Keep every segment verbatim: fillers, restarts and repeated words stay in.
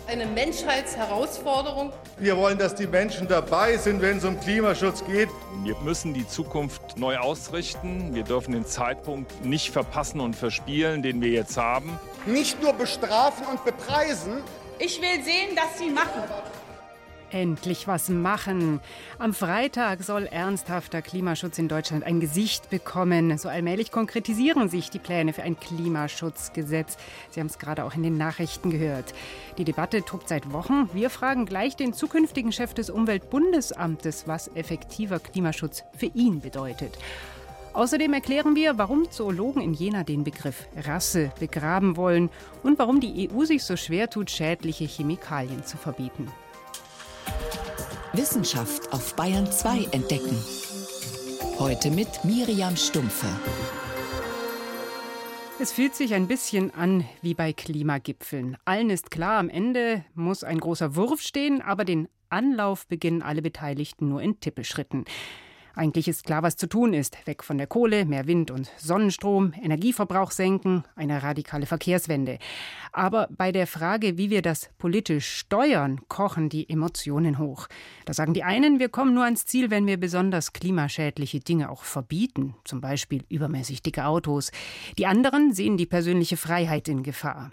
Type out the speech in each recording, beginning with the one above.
eine Menschheitsherausforderung. Wir wollen, dass die Menschen dabei sind, wenn es um Klimaschutz geht. Wir müssen die Zukunft neu ausrichten. Wir dürfen den Zeitpunkt nicht verpassen und verspielen, den wir jetzt haben. Nicht nur bestrafen und bepreisen. Ich will sehen, dass Sie machen. Endlich was machen. Am Freitag soll ernsthafter Klimaschutz in Deutschland ein Gesicht bekommen. So allmählich konkretisieren sich die Pläne für ein Klimaschutzgesetz. Sie haben es gerade auch in den Nachrichten gehört. Die Debatte tobt seit Wochen. Wir fragen gleich den zukünftigen Chef des Umweltbundesamtes, was effektiver Klimaschutz für ihn bedeutet. Außerdem erklären wir, warum Zoologen in Jena den Begriff Rasse begraben wollen und warum die E U sich so schwer tut, schädliche Chemikalien zu verbieten. Wissenschaft auf Bayern zwei entdecken. Heute mit Miriam Stumpfe. Es fühlt sich ein bisschen an wie bei Klimagipfeln. Allen ist klar, am Ende muss ein großer Wurf stehen, aber den Anlauf beginnen alle Beteiligten nur in Tippelschritten. Eigentlich ist klar, was zu tun ist. Weg von der Kohle, mehr Wind- und Sonnenstrom, Energieverbrauch senken, eine radikale Verkehrswende. Aber bei der Frage, wie wir das politisch steuern, kochen die Emotionen hoch. Da sagen die einen, wir kommen nur ans Ziel, wenn wir besonders klimaschädliche Dinge auch verbieten, zum Beispiel übermäßig dicke Autos. Die anderen sehen die persönliche Freiheit in Gefahr.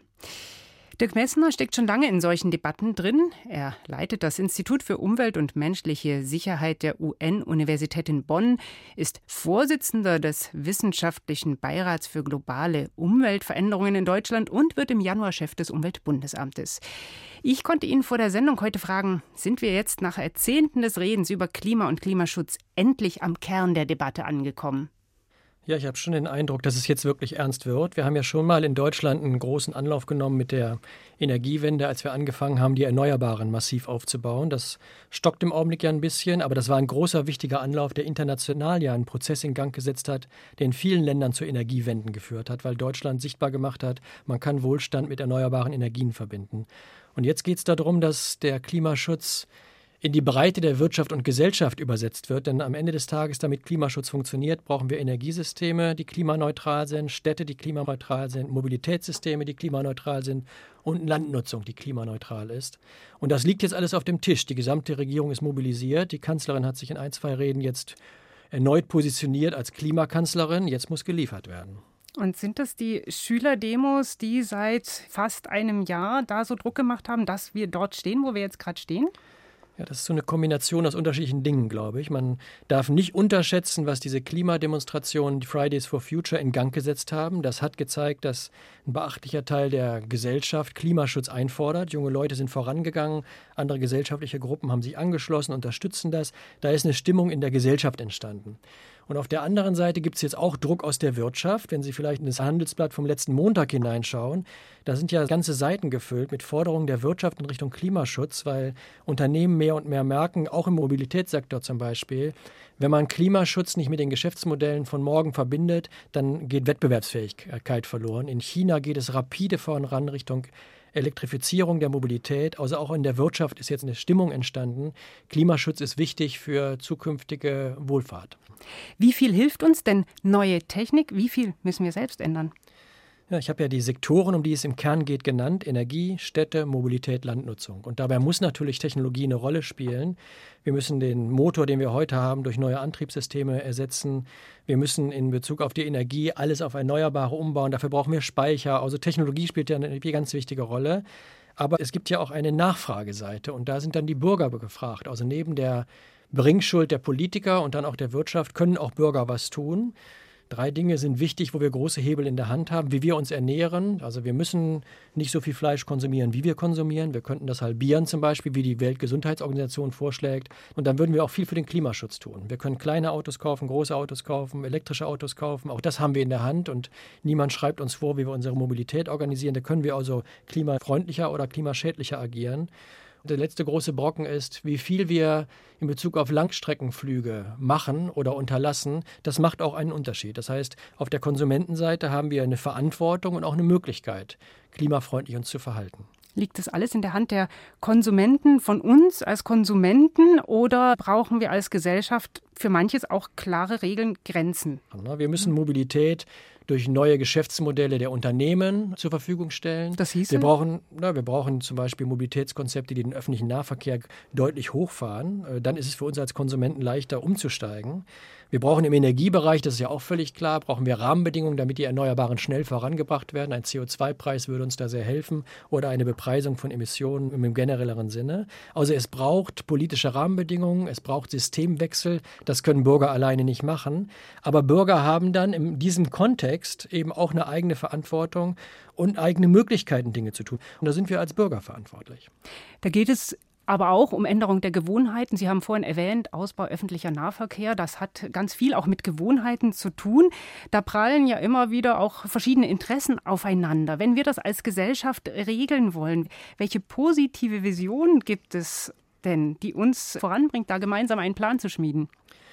Dirk Messner steckt schon lange in solchen Debatten drin. Er leitet das Institut für Umwelt und menschliche Sicherheit der U N-Universität in Bonn, ist Vorsitzender des Wissenschaftlichen Beirats für globale Umweltveränderungen in Deutschland und wird im Januar Chef des Umweltbundesamtes. Ich konnte ihn vor der Sendung heute fragen, sind wir jetzt nach Jahrzehnten des Redens über Klima und Klimaschutz endlich am Kern der Debatte angekommen? Ja, ich habe schon den Eindruck, dass es jetzt wirklich ernst wird. Wir haben ja schon mal in Deutschland einen großen Anlauf genommen mit der Energiewende, als wir angefangen haben, die Erneuerbaren massiv aufzubauen. Das stockt im Augenblick ja ein bisschen, aber das war ein großer, wichtiger Anlauf, der international ja einen Prozess in Gang gesetzt hat, der in vielen Ländern zu Energiewenden geführt hat, weil Deutschland sichtbar gemacht hat, man kann Wohlstand mit erneuerbaren Energien verbinden. Und jetzt geht es darum, dass der Klimaschutz in die Breite der Wirtschaft und Gesellschaft übersetzt wird. Denn am Ende des Tages, damit Klimaschutz funktioniert, brauchen wir Energiesysteme, die klimaneutral sind, Städte, die klimaneutral sind, Mobilitätssysteme, die klimaneutral sind und Landnutzung, die klimaneutral ist. Und das liegt jetzt alles auf dem Tisch. Die gesamte Regierung ist mobilisiert. Die Kanzlerin hat sich in ein, zwei Reden jetzt erneut positioniert als Klimakanzlerin. Jetzt muss geliefert werden. Und sind das die Schülerdemos, die seit fast einem Jahr da so Druck gemacht haben, dass wir dort stehen, wo wir jetzt gerade stehen? Ja, das ist so eine Kombination aus unterschiedlichen Dingen, glaube ich. Man darf nicht unterschätzen, was diese Klimademonstrationen, die Fridays for Future, in Gang gesetzt haben. Das hat gezeigt, dass ein beachtlicher Teil der Gesellschaft Klimaschutz einfordert. Junge Leute sind vorangegangen, andere gesellschaftliche Gruppen haben sich angeschlossen, unterstützen das. Da ist eine Stimmung in der Gesellschaft entstanden. Und auf der anderen Seite gibt es jetzt auch Druck aus der Wirtschaft. Wenn Sie vielleicht in das Handelsblatt vom letzten Montag hineinschauen, da sind ja ganze Seiten gefüllt mit Forderungen der Wirtschaft in Richtung Klimaschutz, weil Unternehmen mehr und mehr merken, auch im Mobilitätssektor zum Beispiel, wenn man Klimaschutz nicht mit den Geschäftsmodellen von morgen verbindet, dann geht Wettbewerbsfähigkeit verloren. In China geht es rapide voran Richtung Elektrifizierung der Mobilität, also auch in der Wirtschaft ist jetzt eine Stimmung entstanden. Klimaschutz ist wichtig für zukünftige Wohlfahrt. Wie viel hilft uns denn neue Technik? Wie viel müssen wir selbst ändern? Ja, ich habe ja die Sektoren, um die es im Kern geht, genannt. Energie, Städte, Mobilität, Landnutzung. Und dabei muss natürlich Technologie eine Rolle spielen. Wir müssen den Motor, den wir heute haben, durch neue Antriebssysteme ersetzen. Wir müssen in Bezug auf die Energie alles auf Erneuerbare umbauen. Dafür brauchen wir Speicher. Also Technologie spielt ja eine ganz wichtige Rolle. Aber es gibt ja auch eine Nachfrageseite. Und da sind dann die Bürger gefragt. Also neben der Bringschuld der Politiker und dann auch der Wirtschaft können auch Bürger was tun. Drei Dinge sind wichtig, wo wir große Hebel in der Hand haben, wie wir uns ernähren. Also wir müssen nicht so viel Fleisch konsumieren, wie wir konsumieren. Wir könnten das halbieren zum Beispiel, wie die Weltgesundheitsorganisation vorschlägt. Und dann würden wir auch viel für den Klimaschutz tun. Wir können kleine Autos kaufen, große Autos kaufen, elektrische Autos kaufen. Auch das haben wir in der Hand und niemand schreibt uns vor, wie wir unsere Mobilität organisieren. Da können wir also klimafreundlicher oder klimaschädlicher agieren. Der letzte große Brocken ist, wie viel wir in Bezug auf Langstreckenflüge machen oder unterlassen. Das macht auch einen Unterschied. Das heißt, auf der Konsumentenseite haben wir eine Verantwortung und auch eine Möglichkeit, klimafreundlich uns zu verhalten. Liegt das alles in der Hand der Konsumenten, von uns als Konsumenten, oder brauchen wir als Gesellschaft für manches auch klare Regeln, Grenzen. Wir müssen Mobilität durch neue Geschäftsmodelle der Unternehmen zur Verfügung stellen. Das hieße? Wir brauchen, na, wir brauchen zum Beispiel Mobilitätskonzepte, die den öffentlichen Nahverkehr deutlich hochfahren. Dann ist es für uns als Konsumenten leichter umzusteigen. Wir brauchen im Energiebereich, das ist ja auch völlig klar, brauchen wir Rahmenbedingungen, damit die Erneuerbaren schnell vorangebracht werden. Ein C O zwei Preis würde uns da sehr helfen oder eine Bepreisung von Emissionen im generelleren Sinne. Also es braucht politische Rahmenbedingungen, es braucht Systemwechsel. Das können Bürger alleine nicht machen. Aber Bürger haben dann in diesem Kontext eben auch eine eigene Verantwortung und eigene Möglichkeiten, Dinge zu tun. Und da sind wir als Bürger verantwortlich. Da geht es aber auch um Änderung der Gewohnheiten. Sie haben vorhin erwähnt, Ausbau öffentlicher Nahverkehr. Das hat ganz viel auch mit Gewohnheiten zu tun. Da prallen ja immer wieder auch verschiedene Interessen aufeinander. Wenn wir das als Gesellschaft regeln wollen, welche positive Vision gibt es denn, die uns voranbringt, da gemeinsam einen Plan zu schmieden?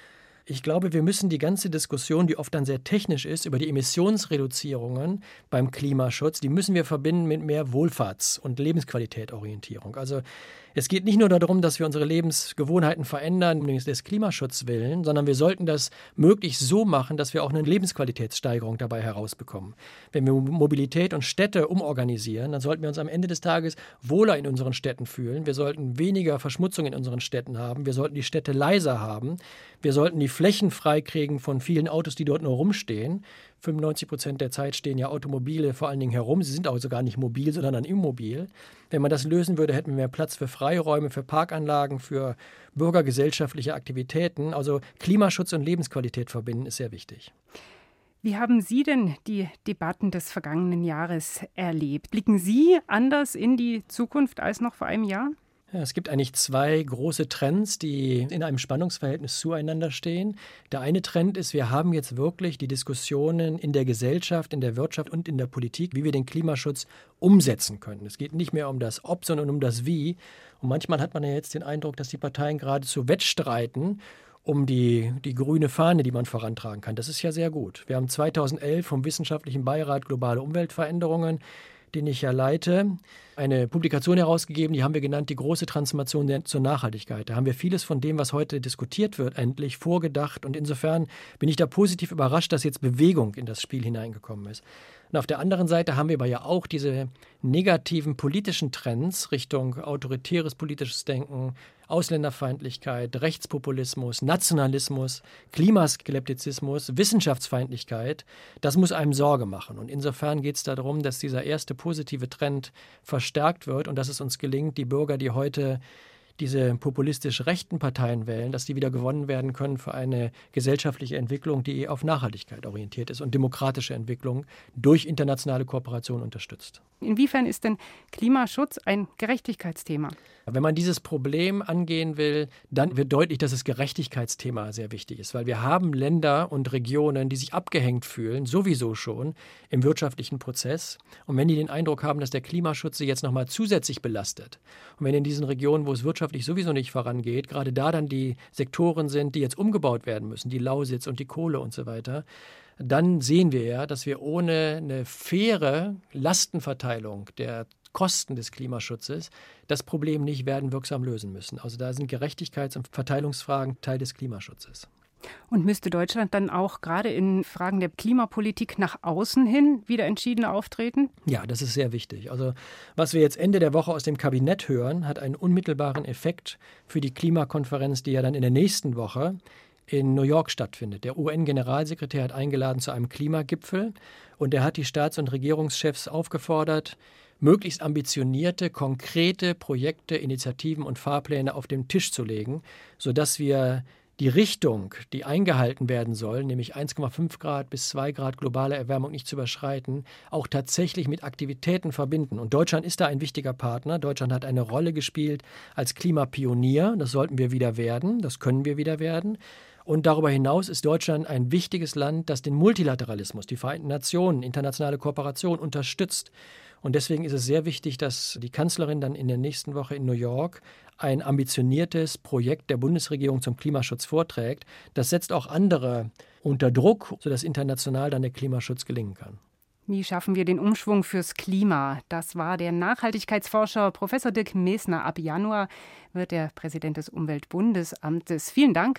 Ich glaube, wir müssen die ganze Diskussion, die oft dann sehr technisch ist, über die Emissionsreduzierungen beim Klimaschutz, die müssen wir verbinden mit mehr Wohlfahrts- und Lebensqualitätorientierung. Also es geht nicht nur darum, dass wir unsere Lebensgewohnheiten verändern, um des Klimaschutzes willen, sondern wir sollten das möglichst so machen, dass wir auch eine Lebensqualitätssteigerung dabei herausbekommen. Wenn wir Mobilität und Städte umorganisieren, dann sollten wir uns am Ende des Tages wohler in unseren Städten fühlen. Wir sollten weniger Verschmutzung in unseren Städten haben. Wir sollten die Städte leiser haben. Wir sollten die Flächen freikriegen von vielen Autos, die dort nur rumstehen. fünfundneunzig Prozent der Zeit stehen ja Automobile vor allen Dingen herum. Sie sind also gar nicht mobil, sondern dann immobil. Wenn man das lösen würde, hätten wir mehr Platz für Freiräume, für Parkanlagen, für bürgergesellschaftliche Aktivitäten. Also Klimaschutz und Lebensqualität verbinden ist sehr wichtig. Wie haben Sie denn die Debatten des vergangenen Jahres erlebt? Blicken Sie anders in die Zukunft als noch vor einem Jahr? Ja, es gibt eigentlich zwei große Trends, die in einem Spannungsverhältnis zueinander stehen. Der eine Trend ist, wir haben jetzt wirklich die Diskussionen in der Gesellschaft, in der Wirtschaft und in der Politik, wie wir den Klimaschutz umsetzen können. Es geht nicht mehr um das Ob, sondern um das Wie. Und manchmal hat man ja jetzt den Eindruck, dass die Parteien geradezu wettstreiten um die, die grüne Fahne, die man vorantragen kann. Das ist ja sehr gut. Wir haben zweitausendelf vom Wissenschaftlichen Beirat Globale Umweltveränderungen, den ich ja leite, eine Publikation herausgegeben, die haben wir genannt, die große Transformation der, zur Nachhaltigkeit. Da haben wir vieles von dem, was heute diskutiert wird, endlich vorgedacht. Und insofern bin ich da positiv überrascht, dass jetzt Bewegung in das Spiel hineingekommen ist. Und auf der anderen Seite haben wir aber ja auch diese negativen politischen Trends Richtung autoritäres politisches Denken, Ausländerfeindlichkeit, Rechtspopulismus, Nationalismus, Klimaskeptizismus, Wissenschaftsfeindlichkeit. Das muss einem Sorge machen. Und insofern geht es darum, dass dieser erste positive Trend verstärkt wird und dass es uns gelingt, die Bürger, die heute diese populistisch rechten Parteien wählen, dass die wieder gewonnen werden können für eine gesellschaftliche Entwicklung, die auf Nachhaltigkeit orientiert ist und demokratische Entwicklung durch internationale Kooperation unterstützt. Inwiefern ist denn Klimaschutz ein Gerechtigkeitsthema? Wenn man dieses Problem angehen will, dann wird deutlich, dass das Gerechtigkeitsthema sehr wichtig ist, weil wir haben Länder und Regionen, die sich abgehängt fühlen, sowieso schon im wirtschaftlichen Prozess. Und wenn die den Eindruck haben, dass der Klimaschutz sie jetzt nochmal zusätzlich belastet und wenn in diesen Regionen, wo es wirtschaftlich sowieso nicht vorangeht, gerade da dann die Sektoren sind, die jetzt umgebaut werden müssen, die Lausitz und die Kohle und so weiter, dann sehen wir ja, dass wir ohne eine faire Lastenverteilung der Kosten des Klimaschutzes das Problem nicht werden wirksam lösen müssen. Also da sind Gerechtigkeits- und Verteilungsfragen Teil des Klimaschutzes. Und müsste Deutschland dann auch gerade in Fragen der Klimapolitik nach außen hin wieder entschiedener auftreten? Ja, das ist sehr wichtig. Also was wir jetzt Ende der Woche aus dem Kabinett hören, hat einen unmittelbaren Effekt für die Klimakonferenz, die ja dann in der nächsten Woche in New York stattfindet. Der U N-Generalsekretär hat eingeladen zu einem Klimagipfel und er hat die Staats- und Regierungschefs aufgefordert, möglichst ambitionierte, konkrete Projekte, Initiativen und Fahrpläne auf den Tisch zu legen, sodass wir die Richtung, die eingehalten werden soll, nämlich eins Komma fünf Grad bis zwei Grad globale Erwärmung nicht zu überschreiten, auch tatsächlich mit Aktivitäten verbinden. Und Deutschland ist da ein wichtiger Partner. Deutschland hat eine Rolle gespielt als Klimapionier. Das sollten wir wieder werden. Das können wir wieder werden. Und darüber hinaus ist Deutschland ein wichtiges Land, das den Multilateralismus, die Vereinten Nationen, internationale Kooperation unterstützt. Und deswegen ist es sehr wichtig, dass die Kanzlerin dann in der nächsten Woche in New York ein ambitioniertes Projekt der Bundesregierung zum Klimaschutz vorträgt. Das setzt auch andere unter Druck, sodass international dann der Klimaschutz gelingen kann. Wie schaffen wir den Umschwung fürs Klima? Das war der Nachhaltigkeitsforscher Professor Dirk Mesner. Ab Januar wird er Präsident des Umweltbundesamtes. Vielen Dank.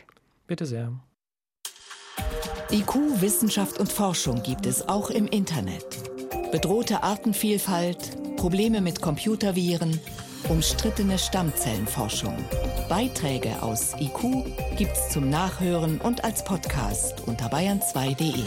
Bitte sehr. I Q, Wissenschaft und Forschung gibt es auch im Internet. Bedrohte Artenvielfalt, Probleme mit Computerviren, umstrittene Stammzellenforschung. Beiträge aus I Q gibt's zum Nachhören und als Podcast unter bayern zwei punkt de.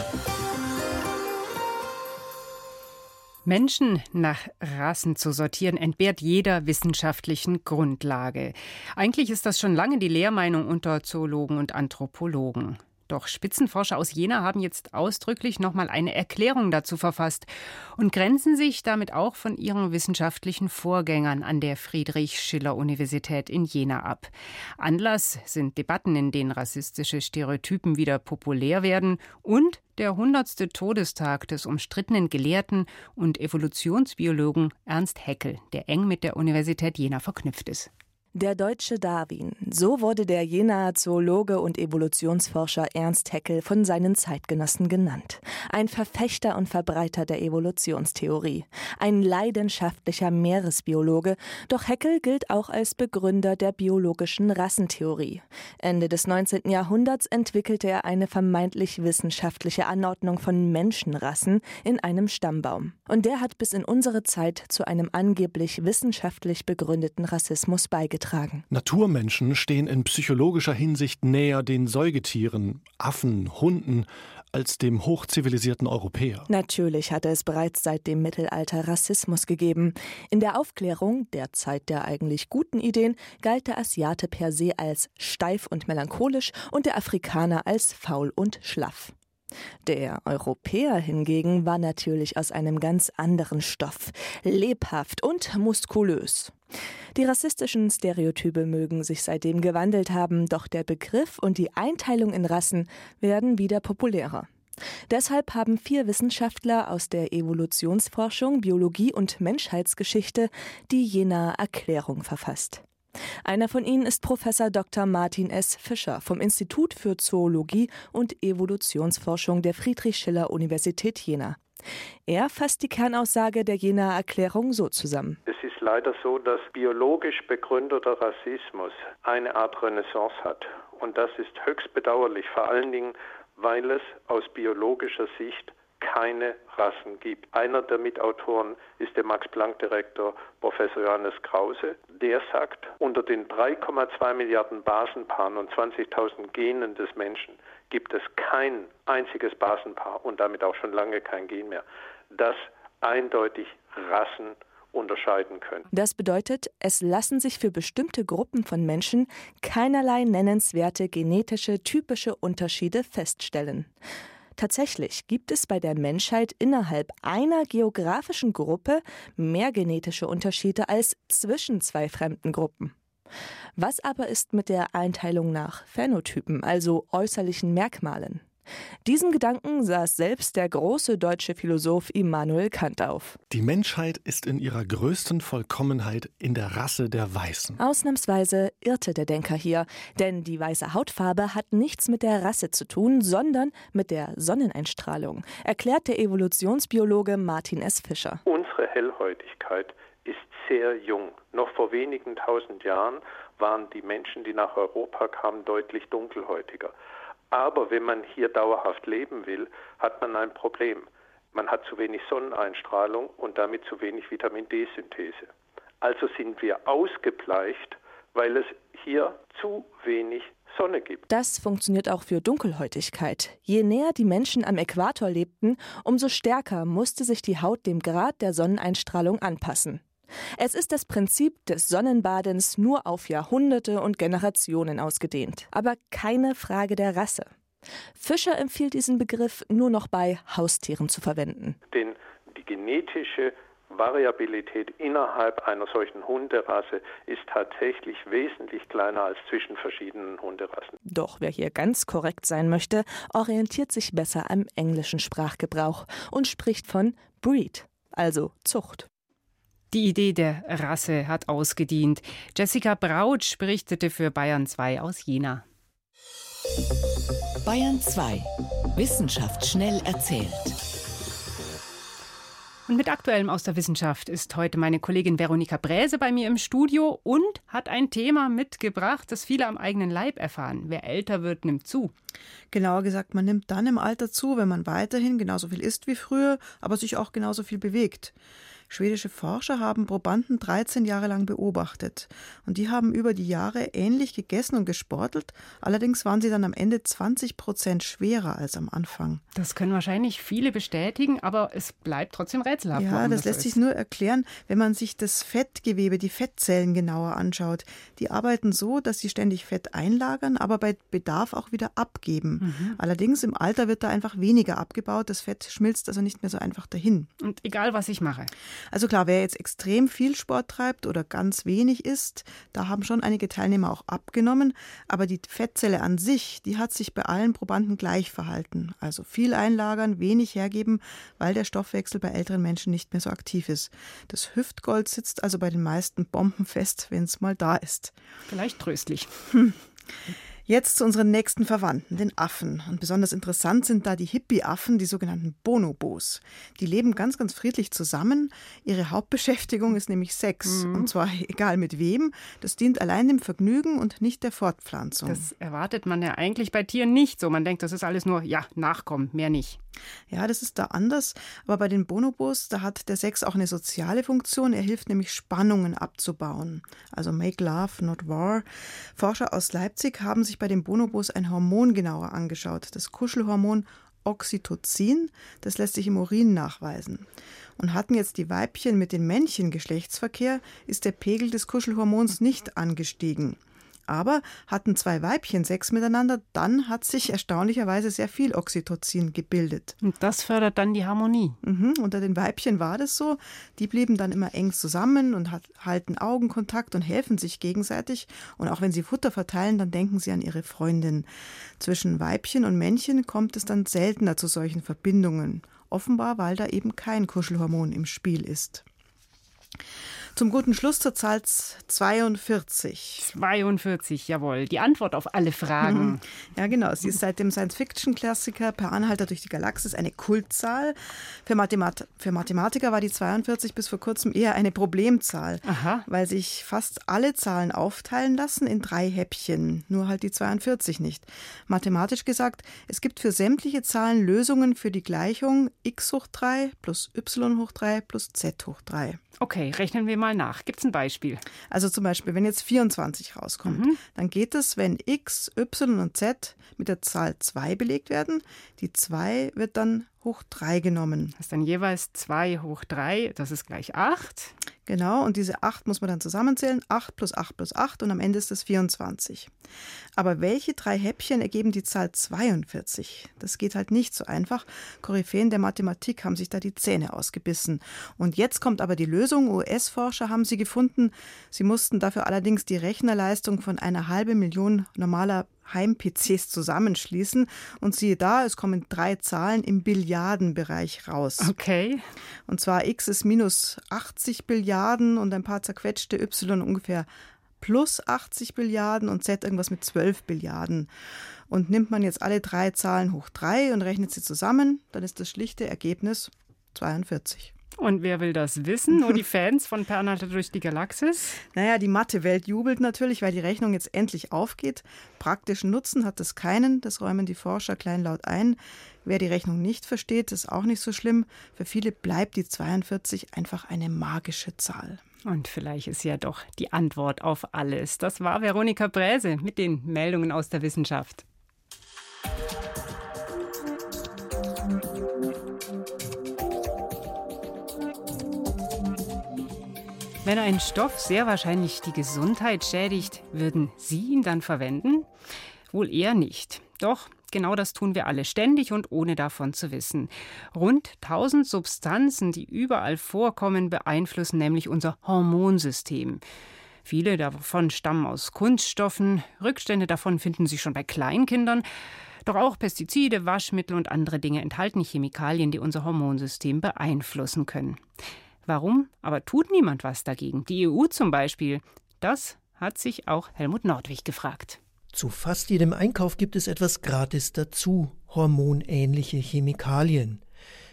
Menschen nach Rassen zu sortieren, entbehrt jeder wissenschaftlichen Grundlage. Eigentlich ist das schon lange die Lehrmeinung unter Zoologen und Anthropologen. Doch Spitzenforscher aus Jena haben jetzt ausdrücklich nochmal eine Erklärung dazu verfasst und grenzen sich damit auch von ihren wissenschaftlichen Vorgängern an der Friedrich-Schiller-Universität in Jena ab. Anlass sind Debatten, in denen rassistische Stereotypen wieder populär werden, und der hundertste Todestag des umstrittenen Gelehrten und Evolutionsbiologen Ernst Haeckel, der eng mit der Universität Jena verknüpft ist. Der deutsche Darwin, so wurde der Jenaer Zoologe und Evolutionsforscher Ernst Haeckel von seinen Zeitgenossen genannt. Ein Verfechter und Verbreiter der Evolutionstheorie, ein leidenschaftlicher Meeresbiologe, doch Haeckel gilt auch als Begründer der biologischen Rassentheorie. Ende des neunzehnten Jahrhunderts entwickelte er eine vermeintlich wissenschaftliche Anordnung von Menschenrassen in einem Stammbaum. Und der hat bis in unsere Zeit zu einem angeblich wissenschaftlich begründeten Rassismus beigetragen. Naturmenschen stehen in psychologischer Hinsicht näher den Säugetieren, Affen, Hunden, als dem hochzivilisierten Europäer. Natürlich hatte es bereits seit dem Mittelalter Rassismus gegeben. In der Aufklärung, der Zeit der eigentlich guten Ideen, galt der Asiate per se als steif und melancholisch und der Afrikaner als faul und schlaff. Der Europäer hingegen war natürlich aus einem ganz anderen Stoff, lebhaft und muskulös. Die rassistischen Stereotype mögen sich seitdem gewandelt haben, doch der Begriff und die Einteilung in Rassen werden wieder populärer. Deshalb haben vier Wissenschaftler aus der Evolutionsforschung, Biologie und Menschheitsgeschichte die Jenaer Erklärung verfasst. Einer von ihnen ist Professor Doktor Martin S. Fischer vom Institut für Zoologie und Evolutionsforschung der Friedrich-Schiller-Universität Jena. Er fasst die Kernaussage der Jenaer Erklärung so zusammen. Es ist leider so, dass biologisch begründeter Rassismus eine Art Renaissance hat. Und das ist höchst bedauerlich, vor allen Dingen, weil es aus biologischer Sicht keine Rassen gibt. Einer der Mitautoren ist der Max-Planck-Direktor Professor Johannes Krause. Der sagt, unter den drei Komma zwei Milliarden Basenpaaren und zwanzigtausend Genen des Menschen gibt es kein einziges Basenpaar und damit auch schon lange kein Gen mehr, das eindeutig Rassen unterscheiden können. Das bedeutet, es lassen sich für bestimmte Gruppen von Menschen keinerlei nennenswerte genetische typische Unterschiede feststellen. Tatsächlich gibt es bei der Menschheit innerhalb einer geografischen Gruppe mehr genetische Unterschiede als zwischen zwei fremden Gruppen. Was aber ist mit der Einteilung nach Phänotypen, also äußerlichen Merkmalen? Diesem Gedanken saß selbst der große deutsche Philosoph Immanuel Kant auf. Die Menschheit ist in ihrer größten Vollkommenheit in der Rasse der Weißen. Ausnahmsweise irrte der Denker hier, denn die weiße Hautfarbe hat nichts mit der Rasse zu tun, sondern mit der Sonneneinstrahlung, erklärt der Evolutionsbiologe Martin S. Fischer. Unsere Hellhäutigkeit ist sehr jung. Noch vor wenigen tausend Jahren waren die Menschen, die nach Europa kamen, deutlich dunkelhäutiger. Aber wenn man hier dauerhaft leben will, hat man ein Problem. Man hat zu wenig Sonneneinstrahlung und damit zu wenig Vitamin-D-Synthese. Also sind wir ausgebleicht, weil es hier zu wenig Sonne gibt. Das funktioniert auch für Dunkelhäutigkeit. Je näher die Menschen am Äquator lebten, umso stärker musste sich die Haut dem Grad der Sonneneinstrahlung anpassen. Es ist das Prinzip des Sonnenbadens nur auf Jahrhunderte und Generationen ausgedehnt. Aber keine Frage der Rasse. Fischer empfiehlt diesen Begriff nur noch bei Haustieren zu verwenden. Denn die genetische Variabilität innerhalb einer solchen Hunderasse ist tatsächlich wesentlich kleiner als zwischen verschiedenen Hunderassen. Doch wer hier ganz korrekt sein möchte, orientiert sich besser am englischen Sprachgebrauch und spricht von Breed, also Zucht. Die Idee der Rasse hat ausgedient. Jessica Brautsch berichtete für Bayern zwei aus Jena. Bayern zwei. Wissenschaft schnell erzählt. Und mit Aktuellem aus der Wissenschaft ist heute meine Kollegin Veronika Bräse bei mir im Studio und hat ein Thema mitgebracht, das viele am eigenen Leib erfahren. Wer älter wird, nimmt zu. Genauer gesagt, man nimmt dann im Alter zu, wenn man weiterhin genauso viel isst wie früher, aber sich auch genauso viel bewegt. Schwedische Forscher haben Probanden dreizehn Jahre lang beobachtet. Und die haben über die Jahre ähnlich gegessen und gesportelt. Allerdings waren sie dann am Ende zwanzig Prozent schwerer als am Anfang. Das können wahrscheinlich viele bestätigen, aber es bleibt trotzdem rätselhaft. Ja, das, das lässt so sich nur erklären, wenn man sich das Fettgewebe, die Fettzellen genauer anschaut. Die arbeiten so, dass sie ständig Fett einlagern, aber bei Bedarf auch wieder abgeben. Mhm. Allerdings im Alter wird da einfach weniger abgebaut. Das Fett schmilzt also nicht mehr so einfach dahin. Und egal, was ich mache. Also klar, wer jetzt extrem viel Sport treibt oder ganz wenig isst, da haben schon einige Teilnehmer auch abgenommen. Aber die Fettzelle an sich, die hat sich bei allen Probanden gleich verhalten. Also viel einlagern, wenig hergeben, weil der Stoffwechsel bei älteren Menschen nicht mehr so aktiv ist. Das Hüftgold sitzt also bei den meisten bombenfest, wenn es mal da ist. Vielleicht tröstlich. Hm. Jetzt zu unseren nächsten Verwandten, den Affen. Und besonders interessant sind da die Hippie-Affen, die sogenannten Bonobos. Die leben ganz, ganz friedlich zusammen. Ihre Hauptbeschäftigung ist nämlich Sex. Mhm. Und zwar egal mit wem. Das dient allein dem Vergnügen und nicht der Fortpflanzung. Das erwartet man ja eigentlich bei Tieren nicht so. Man denkt, das ist alles nur, ja, Nachkommen, mehr nicht. Ja, das ist da anders. Aber bei den Bonobos, da hat der Sex auch eine soziale Funktion. Er hilft nämlich, Spannungen abzubauen. Also make love, not war. Forscher aus Leipzig haben sich bei den Bonobos ein Hormon genauer angeschaut. Das Kuschelhormon Oxytocin. Das lässt sich im Urin nachweisen. Und hatten jetzt die Weibchen mit den Männchen Geschlechtsverkehr, ist der Pegel des Kuschelhormons nicht angestiegen. Aber hatten zwei Weibchen Sex miteinander, dann hat sich erstaunlicherweise sehr viel Oxytocin gebildet. Und das fördert dann die Harmonie. Mhm, unter den Weibchen war das so. Die blieben dann immer eng zusammen und hat, halten Augenkontakt und helfen sich gegenseitig. Und auch wenn sie Futter verteilen, dann denken sie an ihre Freundin. Zwischen Weibchen und Männchen kommt es dann seltener zu solchen Verbindungen. Offenbar, weil da eben kein Kuschelhormon im Spiel ist. Zum guten Schluss zur Zahl zweiundvierzig. zweiundvierzig, jawohl. Die Antwort auf alle Fragen. Ja, genau. Sie ist seit dem Science-Fiction-Klassiker Per Anhalter durch die Galaxis eine Kultzahl. Für, Mathemat- für Mathematiker war die zweiundvierzig bis vor kurzem eher eine Problemzahl, Aha. weil sich fast alle Zahlen aufteilen lassen in drei Häppchen, nur halt die zweiundvierzig nicht. Mathematisch gesagt, es gibt für sämtliche Zahlen Lösungen für die Gleichung x hoch drei plus y hoch drei plus z hoch drei. Okay, rechnen wir mal nach. Gibt es ein Beispiel? Also zum Beispiel, wenn jetzt vierundzwanzig rauskommt, mhm. dann geht es, wenn x, y und z mit der Zahl zwei belegt werden. Die zwei wird dann hoch drei genommen. Das ist dann jeweils zwei hoch drei, das ist gleich acht. Genau, und diese acht muss man dann zusammenzählen. acht plus acht plus acht und am Ende ist das vierundzwanzig. Aber welche drei Häppchen ergeben die Zahl zweiundvierzig? Das geht halt nicht so einfach. Koryphäen der Mathematik haben sich da die Zähne ausgebissen. Und jetzt kommt aber die Lösung. U S-Forscher haben sie gefunden. Sie mussten dafür allerdings die Rechnerleistung von einer halben Million normaler Heim-P Cs zusammenschließen. Und siehe da, es kommen drei Zahlen im Billiardenbereich raus. Okay. Und zwar x ist minus achtzig Billiarden und ein paar zerquetschte y ungefähr plus achtzig Billiarden und z irgendwas mit zwölf Billiarden. Und nimmt man jetzt alle drei Zahlen hoch drei und rechnet sie zusammen, dann ist das schlichte Ergebnis zweiundvierzig. Und wer will das wissen? Nur die Fans von Per Anhalter durch die Galaxis? Naja, die Mathe-Welt jubelt natürlich, weil die Rechnung jetzt endlich aufgeht. Praktischen Nutzen hat es keinen, das räumen die Forscher kleinlaut ein. Wer die Rechnung nicht versteht, ist auch nicht so schlimm. Für viele bleibt die zweiundvierzig einfach eine magische Zahl. Und vielleicht ist ja doch die Antwort auf alles. Das war Veronika Bräse mit den Meldungen aus der Wissenschaft. Wenn ein Stoff sehr wahrscheinlich die Gesundheit schädigt, würden Sie ihn dann verwenden? Wohl eher nicht. Doch, genau das tun wir alle ständig und ohne davon zu wissen. Rund tausend Substanzen, die überall vorkommen, beeinflussen nämlich unser Hormonsystem. Viele davon stammen aus Kunststoffen, Rückstände davon finden sich schon bei Kleinkindern. Doch auch Pestizide, Waschmittel und andere Dinge enthalten Chemikalien, die unser Hormonsystem beeinflussen können. Warum? Aber tut niemand was dagegen. Die E U zum Beispiel. Das hat sich auch Helmut Nordwig gefragt. Zu fast jedem Einkauf gibt es etwas gratis dazu, hormonähnliche Chemikalien.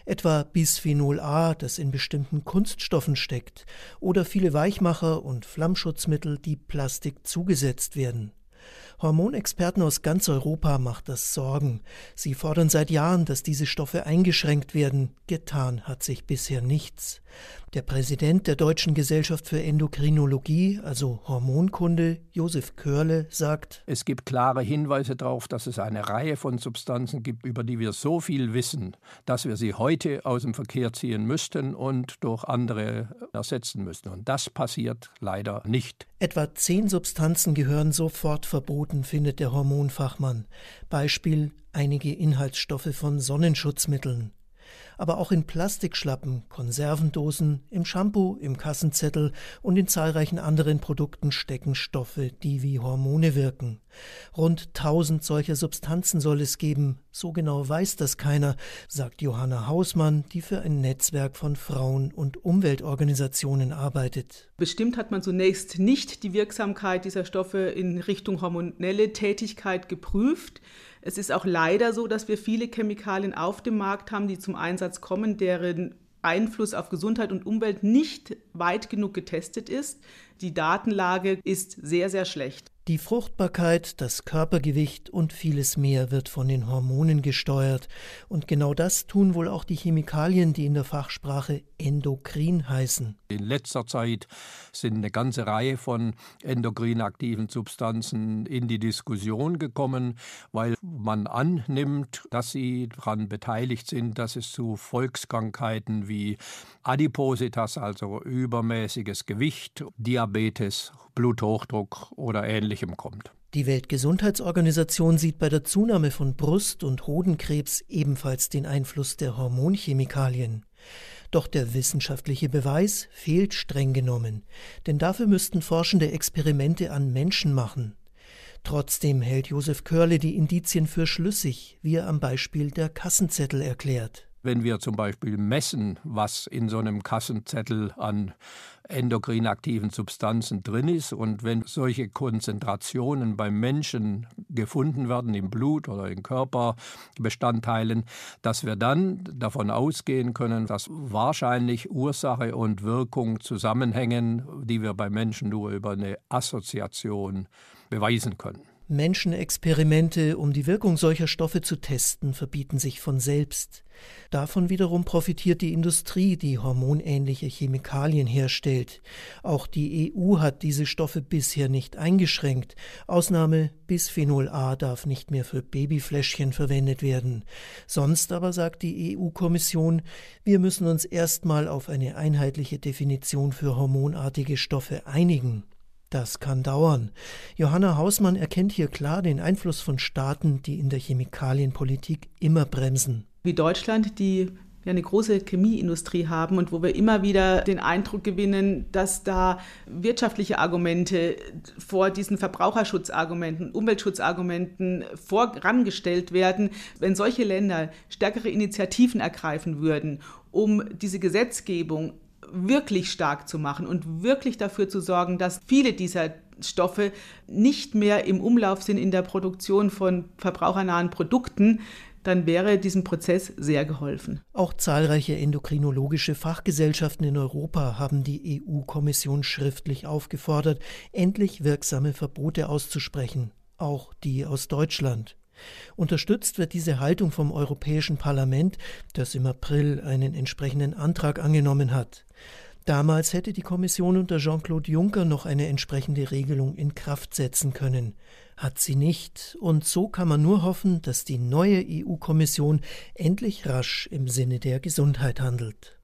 Etwa Bisphenol A, das in bestimmten Kunststoffen steckt, oder viele Weichmacher und Flammschutzmittel, die Plastik zugesetzt werden. Hormonexperten aus ganz Europa macht das Sorgen. Sie fordern seit Jahren, dass diese Stoffe eingeschränkt werden. Getan hat sich bisher nichts. Der Präsident der Deutschen Gesellschaft für Endokrinologie, also Hormonkunde, Josef Körle, sagt: Es gibt klare Hinweise darauf, dass es eine Reihe von Substanzen gibt, über die wir so viel wissen, dass wir sie heute aus dem Verkehr ziehen müssten und durch andere ersetzen müssten. Und das passiert leider nicht. Etwa zehn Substanzen gehören sofort verboten, findet der Hormonfachmann. Beispiel einige Inhaltsstoffe von Sonnenschutzmitteln. Aber auch in Plastikschlappen, Konservendosen, im Shampoo, im Kassenzettel und in zahlreichen anderen Produkten stecken Stoffe, die wie Hormone wirken. Rund tausend solcher Substanzen soll es geben. So genau weiß das keiner, sagt Johanna Hausmann, die für ein Netzwerk von Frauen- und Umweltorganisationen arbeitet. Bestimmt hat man zunächst nicht die Wirksamkeit dieser Stoffe in Richtung hormonelle Tätigkeit geprüft. Es ist auch leider so, dass wir viele Chemikalien auf dem Markt haben, die zum Einsatz kommen, deren Einfluss auf Gesundheit und Umwelt nicht weit genug getestet ist. Die Datenlage ist sehr, sehr schlecht. Die Fruchtbarkeit, das Körpergewicht und vieles mehr wird von den Hormonen gesteuert. Und genau das tun wohl auch die Chemikalien, die in der Fachsprache endokrin heißen. In letzter Zeit sind eine ganze Reihe von endokrin aktiven Substanzen in die Diskussion gekommen, weil man annimmt, dass sie daran beteiligt sind, dass es zu Volkskrankheiten wie Adipositas, also übermäßiges Gewicht, Diabetes, Bluthochdruck oder Ähnlichem kommt. Die Weltgesundheitsorganisation sieht bei der Zunahme von Brust- und Hodenkrebs ebenfalls den Einfluss der Hormonchemikalien. Doch der wissenschaftliche Beweis fehlt streng genommen, denn dafür müssten Forschende Experimente an Menschen machen. Trotzdem hält Josef Körle die Indizien für schlüssig, wie er am Beispiel der Kassenzettel erklärt. Wenn wir zum Beispiel messen, was in so einem Kassenzettel an endokrin aktiven Substanzen drin ist und wenn solche Konzentrationen beim Menschen gefunden werden, im Blut oder in Körperbestandteilen, dass wir dann davon ausgehen können, dass wahrscheinlich Ursache und Wirkung zusammenhängen, die wir bei Menschen nur über eine Assoziation beweisen können. Menschenexperimente, um die Wirkung solcher Stoffe zu testen, verbieten sich von selbst. Davon wiederum profitiert die Industrie, die hormonähnliche Chemikalien herstellt. Auch die E U hat diese Stoffe bisher nicht eingeschränkt. Ausnahme: Bisphenol A darf nicht mehr für Babyfläschchen verwendet werden. Sonst aber sagt die E U-Kommission, wir müssen uns erstmal auf eine einheitliche Definition für hormonartige Stoffe einigen. Das kann dauern. Johanna Hausmann erkennt hier klar den Einfluss von Staaten, die in der Chemikalienpolitik immer bremsen. Wie Deutschland, die ja eine große Chemieindustrie haben und wo wir immer wieder den Eindruck gewinnen, dass da wirtschaftliche Argumente vor diesen Verbraucherschutzargumenten, Umweltschutzargumenten vorangestellt werden. Wenn solche Länder stärkere Initiativen ergreifen würden, um diese Gesetzgebung wirklich stark zu machen und wirklich dafür zu sorgen, dass viele dieser Stoffe nicht mehr im Umlauf sind in der Produktion von verbrauchernahen Produkten, dann wäre diesem Prozess sehr geholfen. Auch zahlreiche endokrinologische Fachgesellschaften in Europa haben die E U-Kommission schriftlich aufgefordert, endlich wirksame Verbote auszusprechen, auch die aus Deutschland. Unterstützt wird diese Haltung vom Europäischen Parlament, das im April einen entsprechenden Antrag angenommen hat. Damals hätte die Kommission unter Jean-Claude Juncker noch eine entsprechende Regelung in Kraft setzen können. Hat sie nicht, und so kann man nur hoffen, dass die neue E U-Kommission endlich rasch im Sinne der Gesundheit handelt.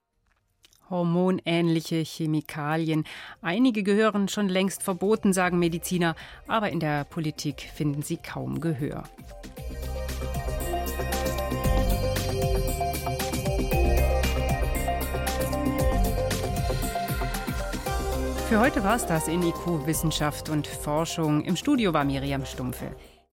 Hormonähnliche Chemikalien. Einige gehören schon längst verboten, sagen Mediziner, aber in der Politik finden sie kaum Gehör. Für heute war es das in I Q Wissenschaft und Forschung. Im Studio war Miriam Stumpfe.